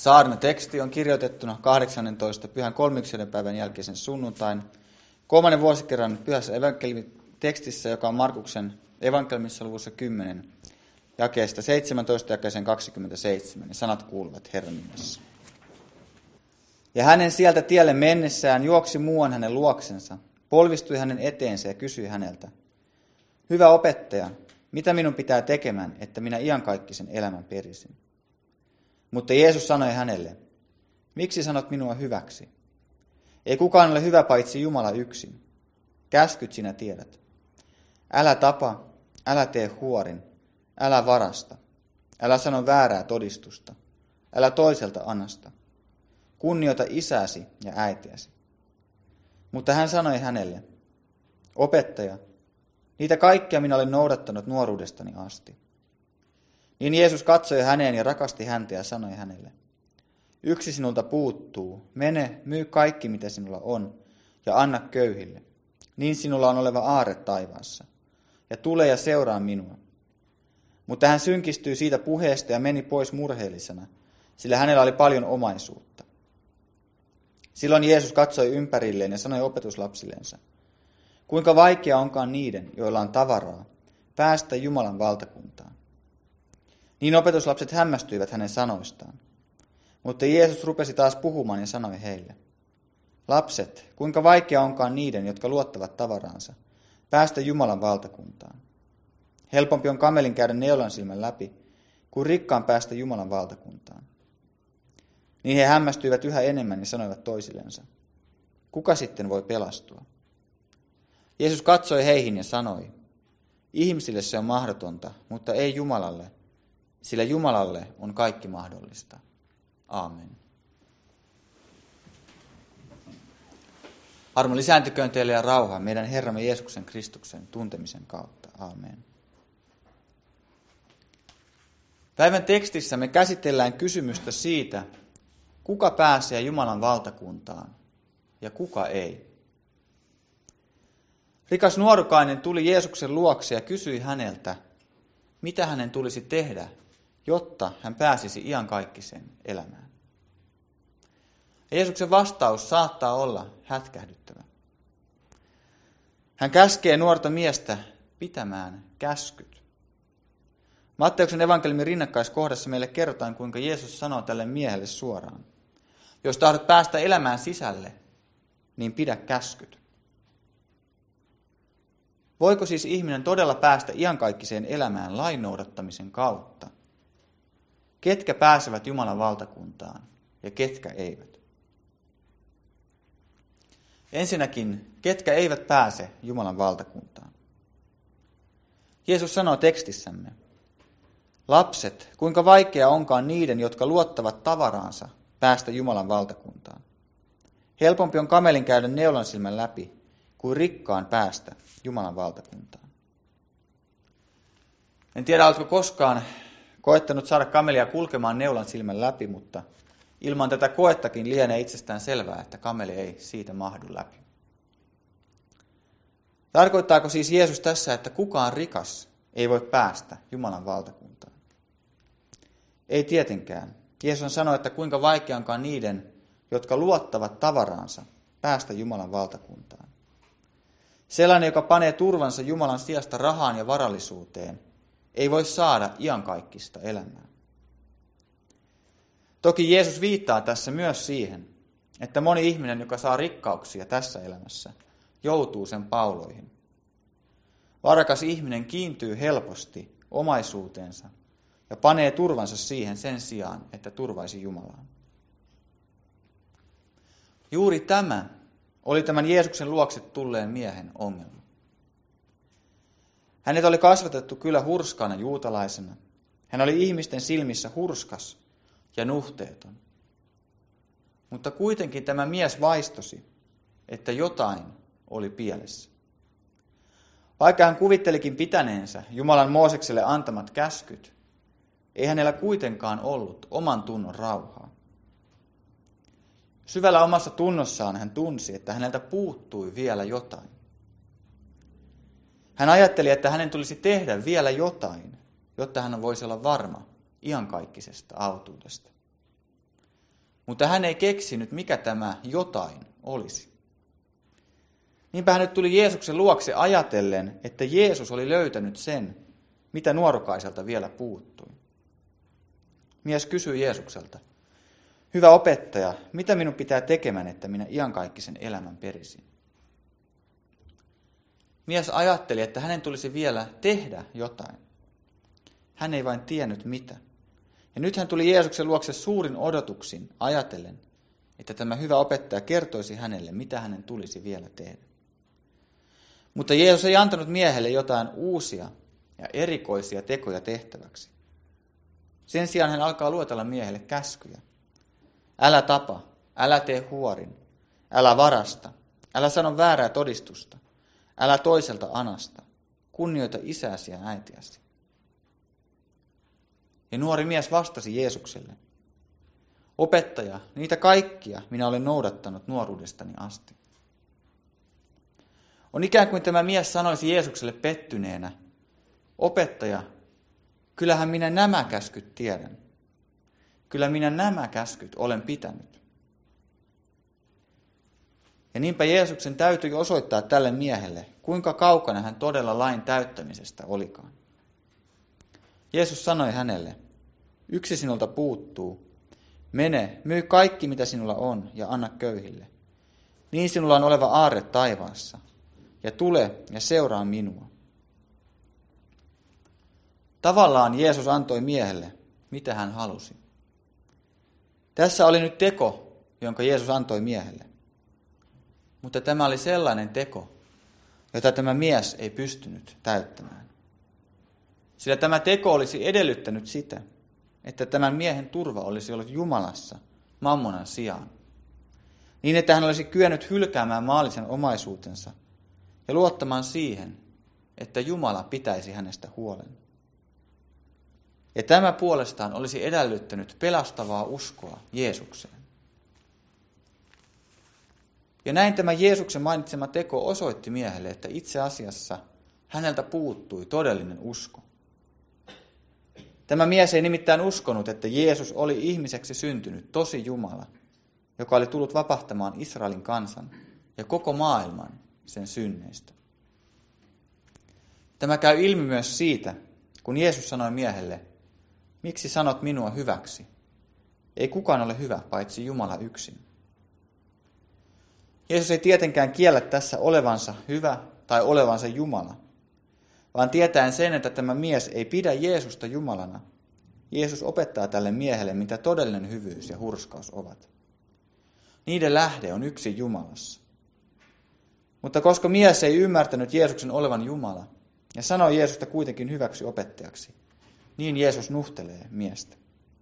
Saarnateksti on kirjoitettuna 18. pyhän kolmiksellipäivän jälkeisen sunnuntain 3. vuosikerran pyhässä evankeliumitekstissä, joka on Markuksen evankeliumissa luvussa 10, jakeesta 17 jakeeseen 27. Ja sanat kuuluvat Herran nimessä. Ja hänen sieltä tielle mennessään juoksi muuan hänen luoksensa, polvistui hänen eteensä ja kysyi häneltä: Hyvä opettaja, mitä minun pitää tekemään, että minä iankaikkisen elämän perisin? Mutta Jeesus sanoi hänelle: Miksi sanot minua hyväksi? Ei kukaan ole hyvä paitsi Jumala yksin. Käskyt sinä tiedät. Älä tapa, älä tee huorin, älä varasta, älä sano väärää todistusta, älä toiselta anasta. Kunnioita isäsi ja äitiäsi. Mutta hän sanoi hänelle: Opettaja, niitä kaikkia minä olen noudattanut nuoruudestani asti. Niin Jeesus katsoi häneen ja rakasti häntä ja sanoi hänelle: Yksi sinulta puuttuu, mene, myy kaikki mitä sinulla on ja anna köyhille. Niin sinulla on oleva aarre taivaassa. Ja tule ja seuraa minua. Mutta hän synkistyi siitä puheesta ja meni pois murheellisena, sillä hänellä oli paljon omaisuutta. Silloin Jeesus katsoi ympärilleen ja sanoi opetuslapsillensa: Kuinka vaikea onkaan niiden, joilla on tavaraa, päästä Jumalan valtakuntaan. Niin opetuslapset hämmästyivät hänen sanoistaan. Mutta Jeesus rupesi taas puhumaan ja sanoi heille: Lapset, kuinka vaikea onkaan niiden, jotka luottavat tavaraansa, päästä Jumalan valtakuntaan. Helpompi on kamelin käydä neulan silmän läpi, kuin rikkaan päästä Jumalan valtakuntaan. Niin he hämmästyivät yhä enemmän ja sanoivat toisillensa: Kuka sitten voi pelastua? Jeesus katsoi heihin ja sanoi: Ihmisille se on mahdotonta, mutta ei Jumalalle, sillä Jumalalle on kaikki mahdollista. Aamen. Armo lisääntyköön teille ja rauha meidän Herramme Jeesuksen Kristuksen tuntemisen kautta. Aamen. Päivän tekstissä me käsitellään kysymystä siitä, kuka pääsee Jumalan valtakuntaan ja kuka ei. Rikas nuorukainen tuli Jeesuksen luokse ja kysyi häneltä, mitä hänen tulisi tehdä, jotta hän pääsisi iankaikkiseen elämään. Jeesuksen vastaus saattaa olla hätkähdyttävä. Hän käskee nuorta miestä pitämään käskyt. Matteuksen evankeliumin rinnakkaiskohdassa meille kerrotaan, kuinka Jeesus sanoo tälle miehelle suoraan: Jos tahdot päästä elämään sisälle, niin pidä käskyt. Voiko siis ihminen todella päästä iankaikkiseen elämään lain noudattamisen kautta? Ketkä pääsevät Jumalan valtakuntaan ja ketkä eivät? Ensinnäkin, ketkä eivät pääse Jumalan valtakuntaan? Jeesus sanoo tekstissämme: Lapset, kuinka vaikea onkaan niiden, jotka luottavat tavaraansa, päästä Jumalan valtakuntaan. Helpompi on kamelin käydä neulan silmän läpi, kuin rikkaan päästä Jumalan valtakuntaan. En tiedä, oletko koskaan koettanut saada kamelia kulkemaan neulan silmän läpi, mutta ilman tätä koettakin lienee itsestään selvää, että kameli ei siitä mahdu läpi. Tarkoittaako siis Jeesus tässä, että kukaan rikas ei voi päästä Jumalan valtakuntaan? Ei tietenkään. Jeesus sanoi, että kuinka vaikea onkaan niiden, jotka luottavat tavaraansa, päästä Jumalan valtakuntaan. Sellainen, joka panee turvansa Jumalan sijasta rahaan ja varallisuuteen, ei voi saada iankaikkista elämää. Toki Jeesus viittaa tässä myös siihen, että moni ihminen, joka saa rikkauksia tässä elämässä, joutuu sen pauloihin. Varakas ihminen kiintyy helposti omaisuuteensa ja panee turvansa siihen sen sijaan, että turvaisi Jumalaan. Juuri tämä oli tämän Jeesuksen luokse tulleen miehen ongelma. Hänet oli kasvatettu kyllä hurskaana juutalaisena. Hän oli ihmisten silmissä hurskas ja nuhteeton. Mutta kuitenkin tämä mies vaistosi, että jotain oli pielessä. Vaikka hän kuvittelikin pitäneensä Jumalan Moosekselle antamat käskyt, ei hänellä kuitenkaan ollut oman tunnon rauhaa. Syvällä omassa tunnossaan hän tunsi, että häneltä puuttui vielä jotain. Hän ajatteli, että hänen tulisi tehdä vielä jotain, jotta hän voisi olla varma iankaikkisesta autuudesta. Mutta hän ei keksinyt, mikä tämä jotain olisi. Niinpä hän nyt tuli Jeesuksen luokse ajatellen, että Jeesus oli löytänyt sen, mitä nuorukaiselta vielä puuttui. Mies kysyi Jeesukselta, hyvä opettaja, mitä minun pitää tekemään, että minä iankaikkisen elämän perisin? Mies ajatteli, että hänen tulisi vielä tehdä jotain. Hän ei vain tiennyt mitä. Ja nyt hän tuli Jeesuksen luokse suurin odotuksin ajatellen, että tämä hyvä opettaja kertoisi hänelle, mitä hänen tulisi vielä tehdä. Mutta Jeesus ei antanut miehelle jotain uusia ja erikoisia tekoja tehtäväksi. Sen sijaan hän alkaa luetella miehelle käskyjä. Älä tapa, älä tee huorin, älä varasta, älä sano väärää todistusta, älä toiselta anasta, kunnioita isäsi ja äitiäsi. Ja nuori mies vastasi Jeesukselle, opettaja, niitä kaikkia minä olen noudattanut nuoruudestani asti. On ikään kuin tämä mies sanoisi Jeesukselle pettyneenä, opettaja, kyllähän minä nämä käskyt tiedän. Kyllä minä nämä käskyt olen pitänyt. Ja niinpä Jeesuksen täytyi osoittaa tälle miehelle, kuinka kaukana hän todella lain täyttämisestä olikaan. Jeesus sanoi hänelle, yksi sinulta puuttuu, mene, myy kaikki mitä sinulla on ja anna köyhille. Niin sinulla on oleva aarre taivaassa, ja tule ja seuraa minua. Tavallaan Jeesus antoi miehelle, mitä hän halusi. Tässä oli nyt teko, jonka Jeesus antoi miehelle. Mutta tämä oli sellainen teko, jota tämä mies ei pystynyt täyttämään. Sillä tämä teko olisi edellyttänyt sitä, että tämän miehen turva olisi ollut Jumalassa mammonan sijaan. Niin, että hän olisi kyennyt hylkäämään maallisen omaisuutensa ja luottamaan siihen, että Jumala pitäisi hänestä huolen. Ja tämä puolestaan olisi edellyttänyt pelastavaa uskoa Jeesukseen. Ja näin tämä Jeesuksen mainitsema teko osoitti miehelle, että itse asiassa häneltä puuttui todellinen usko. Tämä mies ei nimittäin uskonut, että Jeesus oli ihmiseksi syntynyt tosi Jumala, joka oli tullut vapahtamaan Israelin kansan ja koko maailman sen synneistä. Tämä käy ilmi myös siitä, kun Jeesus sanoi miehelle, miksi sanot minua hyväksi? Ei kukaan ole hyvä, paitsi Jumala yksin. Jeesus ei tietenkään kiellä tässä olevansa hyvä tai olevansa Jumala, vaan tietäen sen, että tämä mies ei pidä Jeesusta Jumalana, Jeesus opettaa tälle miehelle, mitä todellinen hyvyys ja hurskaus ovat. Niiden lähde on yksi Jumalassa. Mutta koska mies ei ymmärtänyt Jeesuksen olevan Jumala ja sanoi Jeesusta kuitenkin hyväksi opettajaksi, niin Jeesus nuhtelee miestä.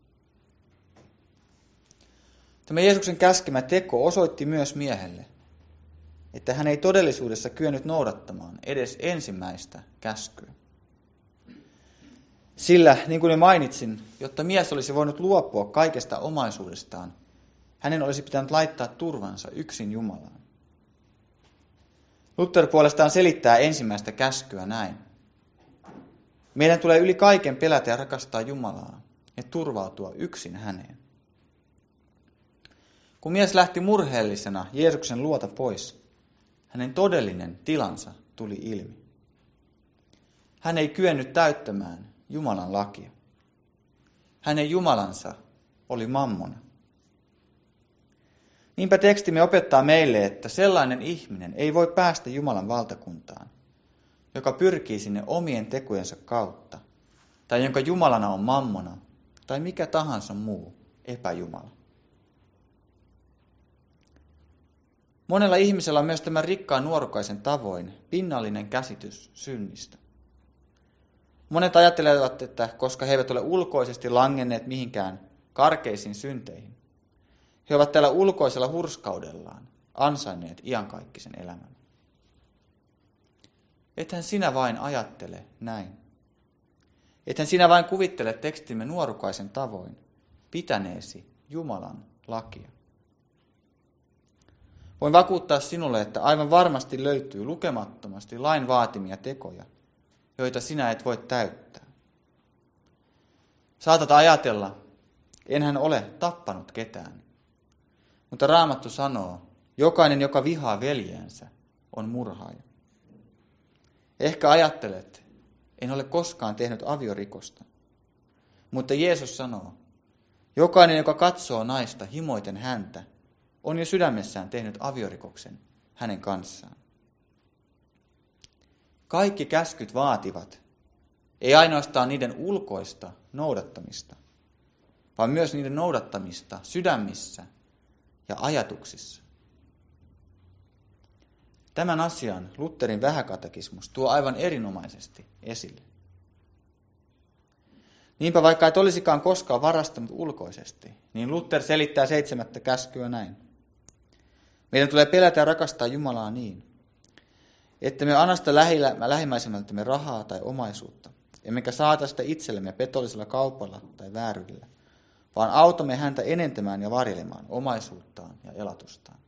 Tämä Jeesuksen käskemä teko osoitti myös miehelle, että hän ei todellisuudessa kyennyt noudattamaan edes ensimmäistä käskyä. Sillä, niin kuin jo mainitsin, jotta mies olisi voinut luopua kaikesta omaisuudestaan, hänen olisi pitänyt laittaa turvansa yksin Jumalaan. Luther puolestaan selittää ensimmäistä käskyä näin. Meidän tulee yli kaiken pelätä ja rakastaa Jumalaa ja turvautua yksin häneen. Kun mies lähti murheellisena Jeesuksen luota pois, hänen todellinen tilansa tuli ilmi. Hän ei kyennyt täyttämään Jumalan lakia. Hänen Jumalansa oli mammona. Niinpä tekstimme opettaa meille, että sellainen ihminen ei voi päästä Jumalan valtakuntaan, joka pyrkii sinne omien tekojensa kautta, tai jonka Jumalana on mammona, tai mikä tahansa muu epäjumala. Monella ihmisellä on myös tämän rikkaan nuorukaisen tavoin pinnallinen käsitys synnistä. Monet ajattelevat, että koska he eivät ole ulkoisesti langenneet mihinkään karkeisiin synteihin, he ovat tällä ulkoisella hurskaudellaan ansainneet iankaikkisen elämän. Ethän sinä vain ajattele näin. Ethän sinä vain kuvittele tekstimme nuorukaisen tavoin pitäneesi Jumalan lakia. Voin vakuuttaa sinulle, että aivan varmasti löytyy lukemattomasti lain vaatimia tekoja, joita sinä et voi täyttää. Saatat ajatella, enhän ole tappanut ketään, Mutta Raamattu sanoo, jokainen, joka vihaa veljeänsä, on murhaaja. Ehkä ajattelet, en ole koskaan tehnyt aviorikosta. Mutta Jeesus sanoo, jokainen, joka katsoo naista himoiten häntä, on jo sydämessään tehnyt aviorikoksen hänen kanssaan. Kaikki käskyt vaativat, ei ainoastaan niiden ulkoista noudattamista, vaan myös niiden noudattamista sydämissä ja ajatuksissa. Tämän asian Lutherin vähäkatekismus tuo aivan erinomaisesti esille. Niinpä vaikka et olisikaan koskaan varastanut ulkoisesti, niin Luther selittää 7. käskyä näin. Meidän tulee pelätä ja rakastaa Jumalaa niin, että me anasta lähimmäisemmältämme rahaa tai omaisuutta, emmekä saata sitä itsellemme petollisella kaupalla tai vääryydellä, vaan autamme häntä enentämään ja varjelemaan omaisuuttaan ja elatustaan.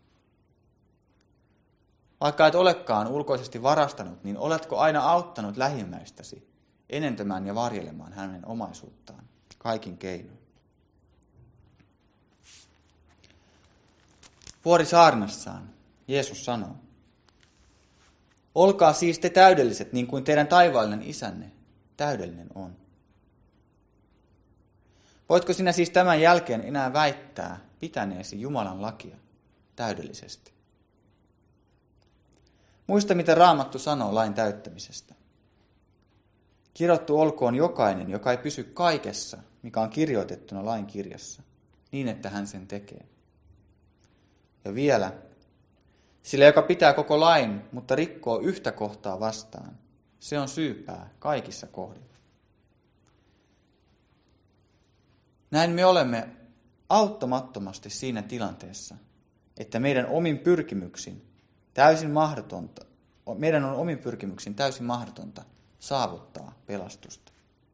Vaikka et olekaan ulkoisesti varastanut, niin oletko aina auttanut lähimmäistäsi enentämään ja varjelemaan hänen omaisuuttaan kaikin keinoin. Vuorisaarnassaan Jeesus sanoo, olkaa siis te täydelliset, niin kuin teidän taivaallinen isänne täydellinen on. Voitko sinä siis tämän jälkeen enää väittää pitäneesi Jumalan lakia täydellisesti? Muista, mitä Raamattu sanoo lain täyttämisestä. Kirjattu olkoon jokainen, joka ei pysy kaikessa, mikä on kirjoitettuna lain kirjassa, niin että hän sen tekee. Ja vielä, sillä joka pitää koko lain, mutta rikkoo yhtä kohtaa vastaan, se on syypää kaikissa kohdin. Näin me olemme auttamattomasti siinä tilanteessa, että meidän on omin pyrkimyksin täysin mahdotonta saavuttaa pelastusta.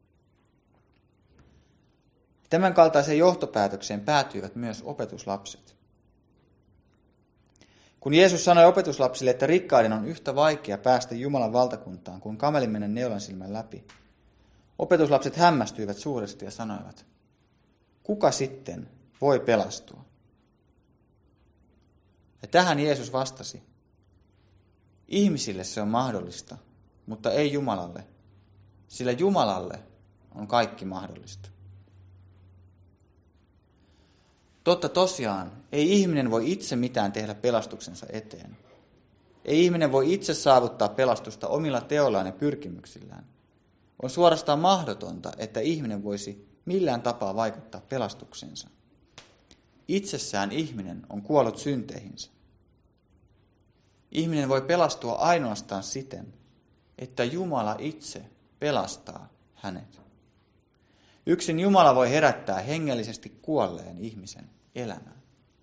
Tämän kaltaiseen johtopäätökseen päätyivät myös opetuslapset. Kun Jeesus sanoi opetuslapsille, että rikkaiden on yhtä vaikea päästä Jumalan valtakuntaan kuin kamelin mennä neulansilmän läpi, opetuslapset hämmästyivät suuresti ja sanoivat, kuka sitten voi pelastua? Ja tähän Jeesus vastasi, ihmisille se on mahdollista, mutta ei Jumalalle, sillä Jumalalle on kaikki mahdollista. Totta tosiaan, ei ihminen voi itse mitään tehdä pelastuksensa eteen. Ei ihminen voi itse saavuttaa pelastusta omilla teollaan ja pyrkimyksillään. On suorastaan mahdotonta, että ihminen voisi millään tapaa vaikuttaa pelastuksensa. Itsessään ihminen on kuollut synteihinsä. Ihminen voi pelastua ainoastaan siten, että Jumala itse pelastaa hänet. Yksin Jumala voi herättää hengellisesti kuolleen ihmisen elämään.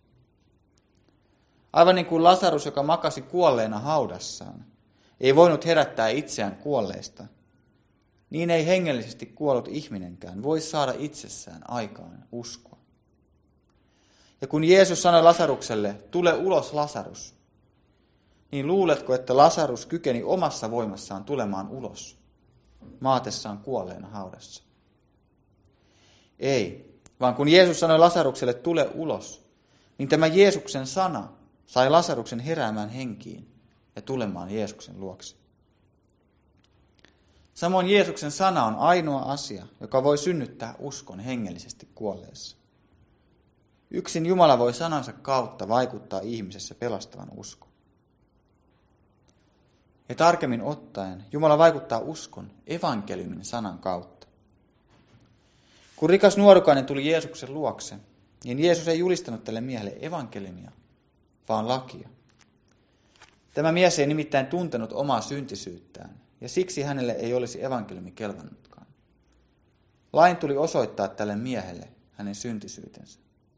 Aivan niin kuin Lasarus, joka makasi kuolleena haudassaan, ei voinut herättää itseään kuolleista, niin ei hengellisesti kuollut ihminenkään voi saada itsessään aikaan uskoa. Ja kun Jeesus sanoi Lasarukselle, tule ulos Lasarus, niin luuletko, että Lasarus kykeni omassa voimassaan tulemaan ulos, maatessaan kuolleena haudassa? Ei, vaan kun Jeesus sanoi Lasarukselle, tule ulos, niin tämä Jeesuksen sana sai Lasaruksen heräämään henkiin ja tulemaan Jeesuksen luokse. Samoin Jeesuksen sana on ainoa asia, joka voi synnyttää uskon hengellisesti kuolleessa. Yksin Jumala voi sanansa kautta vaikuttaa ihmisessä pelastavan uskon. Ja tarkemmin ottaen, Jumala vaikuttaa uskon evankeliumin sanan kautta. Kun rikas nuorukainen tuli Jeesuksen luokse, niin Jeesus ei julistanut tälle miehelle evankeliumia, vaan lakia. Tämä mies ei nimittäin tuntenut omaa syntisyyttään, ja siksi hänelle ei olisi evankeliumi kelvannutkaan. Lain tuli osoittaa tälle miehelle hänen syntisyytensä.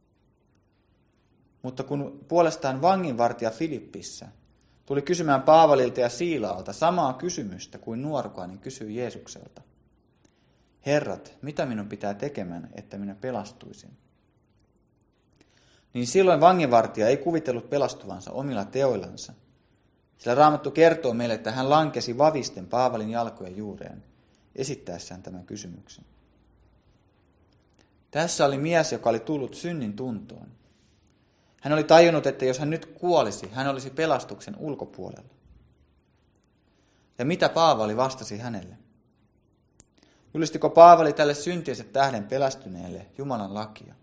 Mutta kun puolestaan vanginvartija Filippissä tuli kysymään Paavalilta ja Siilaalta samaa kysymystä kuin nuorukainen kysyi Jeesukselta. Herrat, mitä minun pitää tekemään, että minä pelastuisin? Niin silloin vanginvartija ei kuvitellut pelastuvansa omilla teoillansa, sillä Raamattu kertoo meille, että hän lankesi vavisten Paavalin jalkojen juureen esittäessään tämän kysymyksen. Tässä oli mies, joka oli tullut synnin tuntoon. Hän oli tajunnut, että jos hän nyt kuolisi, hän olisi pelastuksen ulkopuolella. Ja mitä Paavali vastasi hänelle? Julistiko Paavali tälle syntiensä tähden pelästyneelle Jumalan lakia?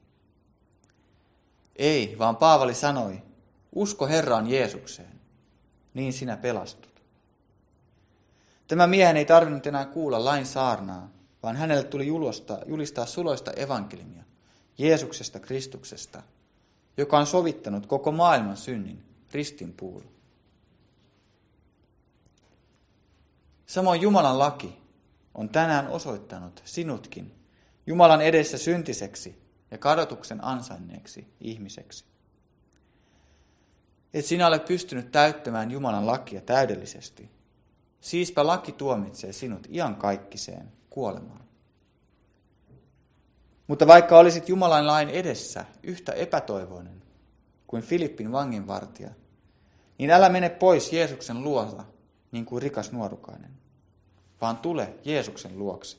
Ei, vaan Paavali sanoi, usko Herraan Jeesukseen, niin sinä pelastut. Tämä miehen ei tarvinnut enää kuulla lain saarnaa, vaan hänelle tuli julistaa suloista evankeliumia Jeesuksesta Kristuksesta, joka on sovittanut koko maailman synnin ristinpuulla. Samoin Jumalan laki on tänään osoittanut sinutkin Jumalan edessä syntiseksi ja kadotuksen ansainneeksi ihmiseksi. Et sinä ole pystynyt täyttämään Jumalan lakia täydellisesti. Siispä laki tuomitsee sinut iankaikkiseen kuolemaan. Mutta vaikka olisit Jumalan lain edessä yhtä epätoivoinen kuin Filippin vanginvartija, niin älä mene pois Jeesuksen luota niin kuin rikas nuorukainen, vaan tule Jeesuksen luokse.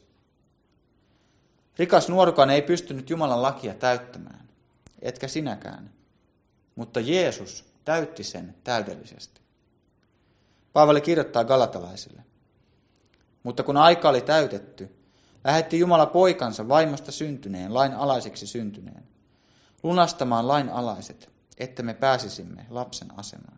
Rikas nuorukainen ei pystynyt Jumalan lakia täyttämään, etkä sinäkään, mutta Jeesus täytti sen täydellisesti. Paavali kirjoittaa galatalaisille. Mutta kun aika oli täytetty, lähetti Jumala poikansa vaimosta syntyneen, lain alaiseksi syntyneen, lunastamaan lain alaiset, että me pääsisimme lapsen asemaan.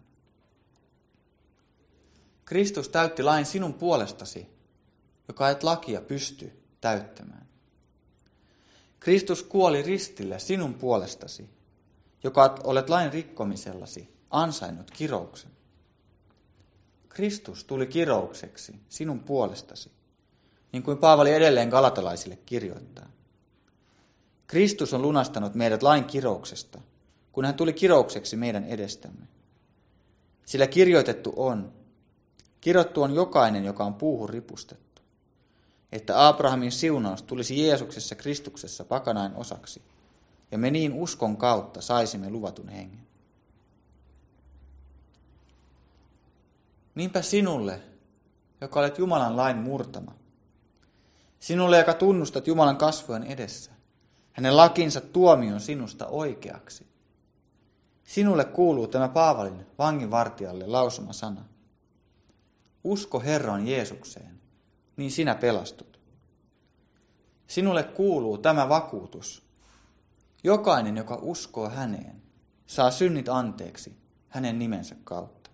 Kristus täytti lain sinun puolestasi, joka et lakia pysty täyttämään. Kristus kuoli ristillä sinun puolestasi, joka olet lain rikkomisellasi ansainnut kirouksen. Kristus tuli kiroukseksi sinun puolestasi, niin kuin Paavali edelleen galatalaisille kirjoittaa. Kristus on lunastanut meidät lain kirouksesta, kun hän tuli kiroukseksi meidän edestämme. Sillä kirjoitettu on, kirottu on jokainen, joka on puuhun ripustettu, että Abrahamin siunaus tulisi Jeesuksessa Kristuksessa pakanain osaksi, ja me niin uskon kautta saisimme luvatun hengen. Niinpä sinulle, joka olet Jumalan lain murtama, sinulle, joka tunnustat Jumalan kasvojen edessä, hänen lakinsa tuomion sinusta oikeaksi. Sinulle kuuluu tämä Paavalin vanginvartijalle lausuma sana. Usko Herran Jeesukseen, niin sinä pelastut. Sinulle kuuluu tämä vakuutus. Jokainen, joka uskoo häneen, saa synnit anteeksi hänen nimensä kautta.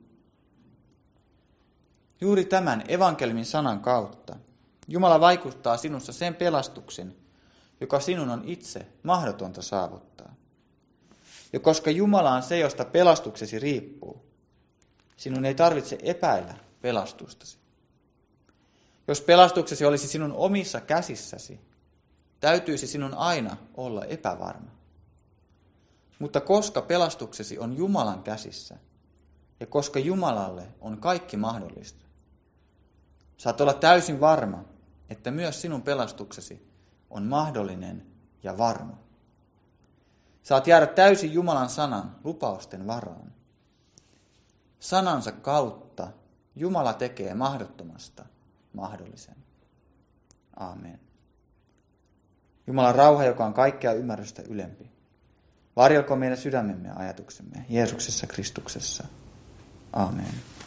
Juuri tämän evankeliumin sanan kautta Jumala vaikuttaa sinussa sen pelastuksen, joka sinun on itse mahdotonta saavuttaa. Ja koska Jumala on se, josta pelastuksesi riippuu, sinun ei tarvitse epäillä pelastustasi. Jos pelastuksesi olisi sinun omissa käsissäsi, täytyisi sinun aina olla epävarma. Mutta koska pelastuksesi on Jumalan käsissä, ja koska Jumalalle on kaikki mahdollista, saat olla täysin varma, että myös sinun pelastuksesi on mahdollinen ja varma. Saat jäädä täysin Jumalan sanan lupausten varaan. Sanansa kautta Jumala tekee mahdottomasta mahdollisen. Aamen. Jumalan rauha, joka on kaikkea ymmärrystä ylempi, varjelkoon meidän sydämemme ja ajatuksemme Jeesuksessa Kristuksessa. Aamen.